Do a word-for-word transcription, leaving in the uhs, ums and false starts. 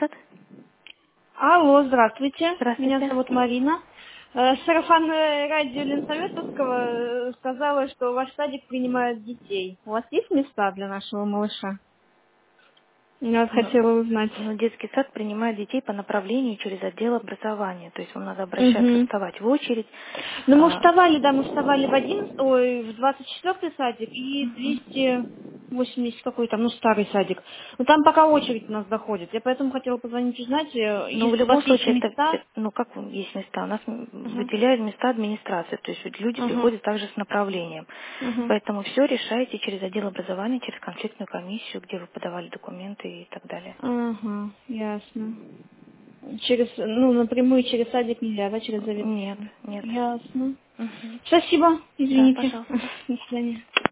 сад. Алло, здравствуйте. Здравствуйте. Меня зовут Марина. Э, Сарафанное радио Ленсоветовского э, сказала, что ваш садик принимает детей. У вас есть места для нашего малыша? Я вот Ну, хотела узнать. ну, детский сад принимает детей по направлению через отдел образования. То есть вам надо обращаться, Угу. вставать в очередь. Ну, мы А, вставали, да, мы вставали в один, ой, в двадцать четвёртый садик и мгм. двести восемьдесят какой там, ну, старый садик. Но там пока очередь у нас доходит. Я поэтому хотела позвонить узнать, э, Ну, в если у вас любом есть случае, это, места. это- ну, как есть места? У нас м, Угу. выделяют места администрации, то есть вот люди Угу. приходят также с направлением. Угу. Поэтому все решаете через отдел образования, через конфликтную комиссию, где вы подавали документы и так далее. Ага, ясно. Через, ну, напрямую через садик нельзя, да, через Нет, заведение. нет. Ясно. Мгм. Спасибо, Да, извините. пожалуйста. До свидания.